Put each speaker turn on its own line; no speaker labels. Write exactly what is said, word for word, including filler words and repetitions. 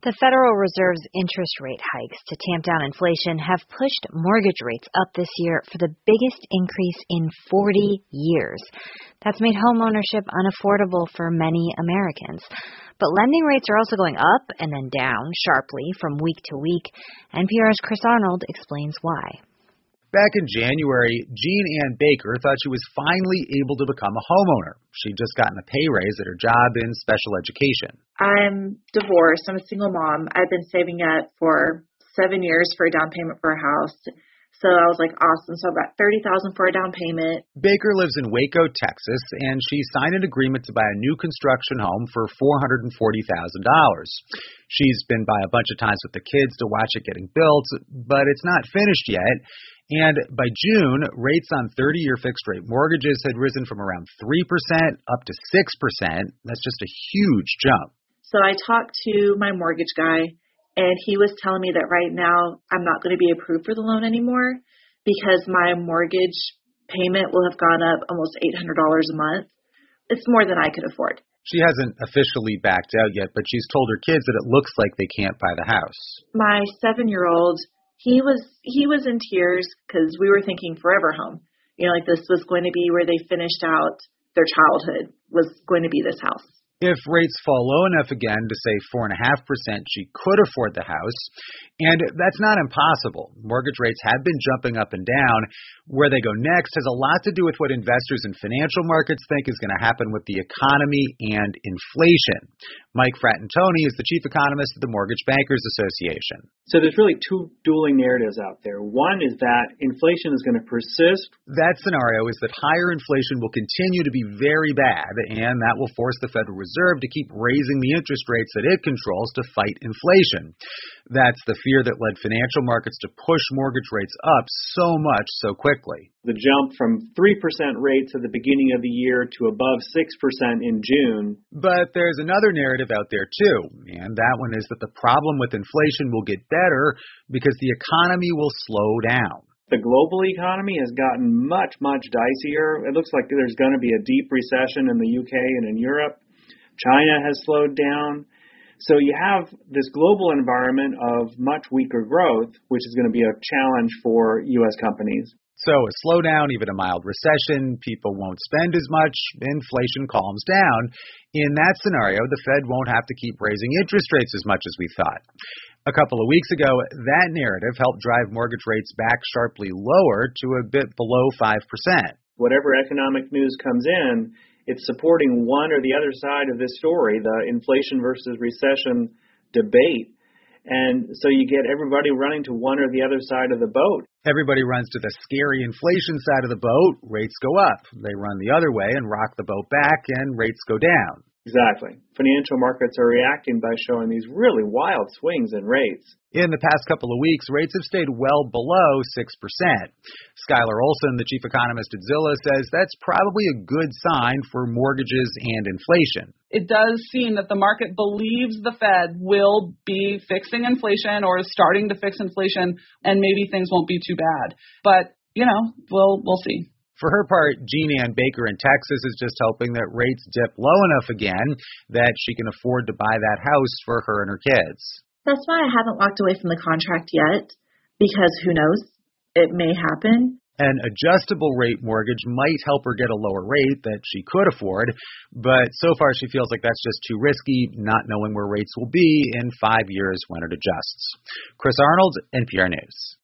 The Federal Reserve's interest rate hikes to tamp down inflation have pushed mortgage rates up this year for the biggest increase in forty years. That's made homeownership unaffordable for many Americans. But lending rates are also going up and then down sharply from week to week. N P R's Chris Arnold explains why.
Back in January, Jean Ann Baker thought she was finally able to become a homeowner. She'd just gotten a pay raise at her job in special education.
I'm divorced. I'm a single mom. I've been saving up for seven years for a down payment for a house. So I was like, awesome. So I've got thirty thousand dollars for a down payment.
Baker lives in Waco, Texas, and she signed an agreement to buy a new construction home for four hundred forty thousand dollars. She's been by a bunch of times with the kids to watch it getting built, but it's not finished yet. And by June, rates on thirty-year fixed-rate mortgages had risen from around three percent up to six percent. That's just a huge jump.
So I talked to my mortgage guy, and he was telling me that right now I'm not going to be approved for the loan anymore because my mortgage payment will have gone up almost eight hundred dollars a month. It's more than I could afford.
She hasn't officially backed out yet, but she's told her kids that it looks like they can't buy the house.
My seven-year-old, he was he was in tears because we were thinking forever home. You know, like this was going to be where they finished out their childhood, was going to be this house.
If rates fall low enough again to say four point five percent, she could afford the house. And that's not impossible. Mortgage rates have been jumping up and down. Where they go next has a lot to do with what investors in financial markets think is going to happen with the economy and inflation. Mike Fratantoni is the chief economist of the Mortgage Bankers Association.
So there's really two dueling narratives out there. One is that inflation is going to persist.
That scenario is that higher inflation will continue to be very bad, and that will force the Federal Reserve to keep raising the interest rates that it controls to fight inflation. That's the fear that led financial markets to push mortgage rates up so much so quickly.
The jump from three percent rates at the beginning of the year to above six percent in June.
But there's another narrative out there too, and that one is that the problem with inflation will get better because the economy will slow down.
The global economy has gotten much, much dicier. It looks like there's going to be a deep recession in the U K and in Europe. China has slowed down. So you have this global environment of much weaker growth, which is going to be a challenge for U S companies.
So a slowdown, even a mild recession, people won't spend as much, inflation calms down. In that scenario, the Fed won't have to keep raising interest rates as much as we thought. A couple of weeks ago, that narrative helped drive mortgage rates back sharply lower to a bit below five percent.
Whatever economic news comes in, it's supporting one or the other side of this story, the inflation versus recession debate. And so you get everybody running to one or the other side of the boat.
Everybody runs to the scary inflation side of the boat, rates go up. They run the other way and rock the boat back, and rates go down.
Exactly. Financial markets are reacting by showing these really wild swings in rates.
In the past couple of weeks, rates have stayed well below six percent. Skylar Olson, the chief economist at Zillow, says that's probably a good sign for mortgages and inflation.
It does seem that the market believes the Fed will be fixing inflation or is starting to fix inflation, and maybe things won't be too bad. But, you know, we'll we'll see.
For her part, Jean Ann Baker in Texas is just hoping that rates dip low enough again that she can afford to buy that house for her and her kids.
That's why I haven't walked away from the contract yet, because who knows, it may happen.
An adjustable rate mortgage might help her get a lower rate that she could afford, but so far she feels like that's just too risky, not knowing where rates will be in five years when it adjusts. Chris Arnold, N P R News.